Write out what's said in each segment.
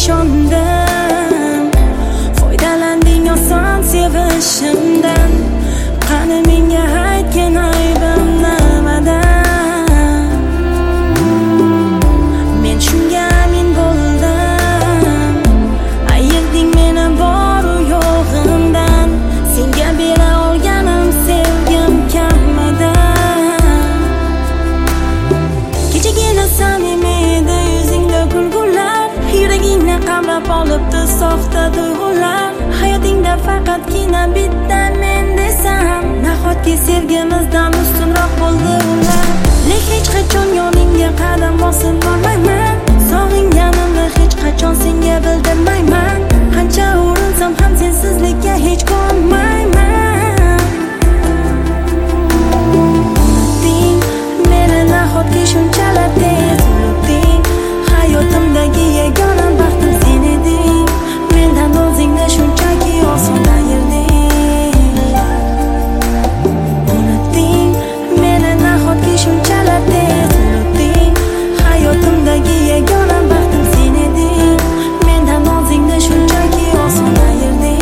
ishondim. Foydalanding oson sevishimdan. Qani menga aytgan aybim nimadan? Men shunga amin bo'ldim. Ayırding meni boru yo'g'imdan. Senga bera olganim sevgim kammidan. Kechagina samimiy edi yuzingda kulgular. Yuragingni qamrab olibdi soxta tuyg'ular. Hayotingda faqatgina bitta men desam, nahotki sevgimizdan ustunroq bo'ldi ular. Lek hech qachon yoningga qadam bosib bormayman. Sog'inganimni hech qachon senga bildirmayman. Qancha urinsam ham sensizlikka hech ko'nmayman. Unutding meni nahotki shunchalar tez unutding. Hayotimdagi yagona baxtim sen eding. Mendan o'zingni shunchaki oson ayirding. Unutding meni nahotki shunchalar tez unutding. Hayotimdagi yagona baxtim sen eding. Mendan o'zingni shunchaki oson ayirding.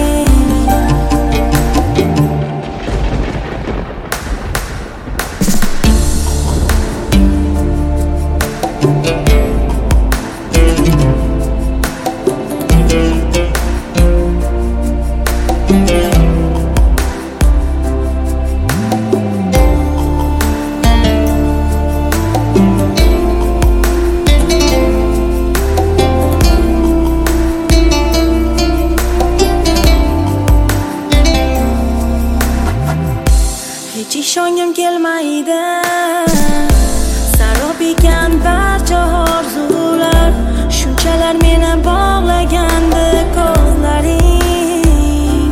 Hech ishongim kelmaydi. Sarob ekan barcha orzular. Shunchalar meni bog'lagandi ko'zlaring.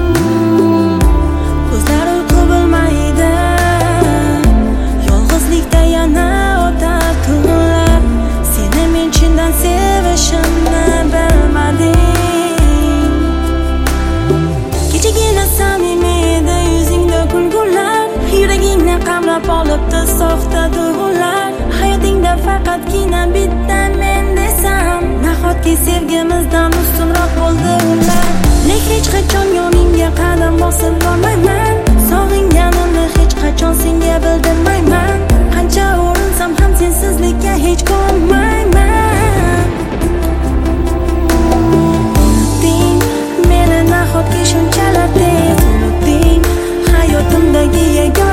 Ko'zlar uyqu bilmaydi. Yolg'izlikda yana o'tar kunlar. Seni men chindan sevishimni bilmadim. Kechagina samimiy edi yuzingda kulgular. Yuragingni qamrab olibdi soxta tuyg'ular. Hayotingda faqatgina bitta men desam, nahotki sevgimizdan ustunroq bo'ldi ular. Lek hech qachon yoningga qadam bosib bormayman. Sog'inganimni hech qachon senga bildirmayman. Qancha urinsam ham sensizlikka hech ko'nmayman. Unutding meni nahotki shunchalar tez unutding. Hayotimdagi yagona